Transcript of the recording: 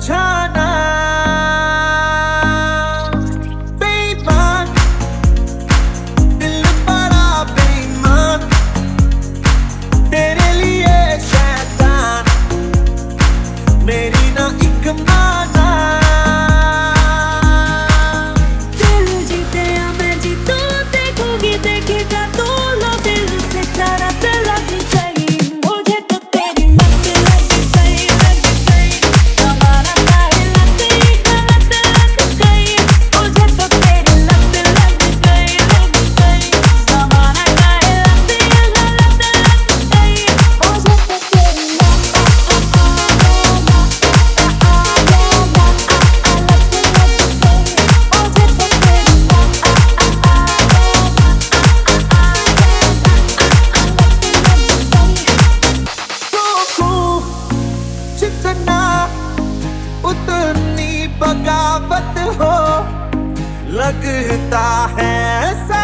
समझाना। बेईमान, दिल बड़ा बेईमान, तेरे लिए शैतान, मेरी ना एक माना। दिल जीते या मैं जीतूं, देखूंगी देखेगा तू, लो दिल से सारा दिल लग गई, मुझे तो तेरी लत लग गई, लग गई, हमारा काहे लत लग गई, मुझे तो तेरी लत लग गई, लग गई, हमारा काहे लत लग गई, मुझे तो तेरी जितना उतनी बगावत हो, लगता है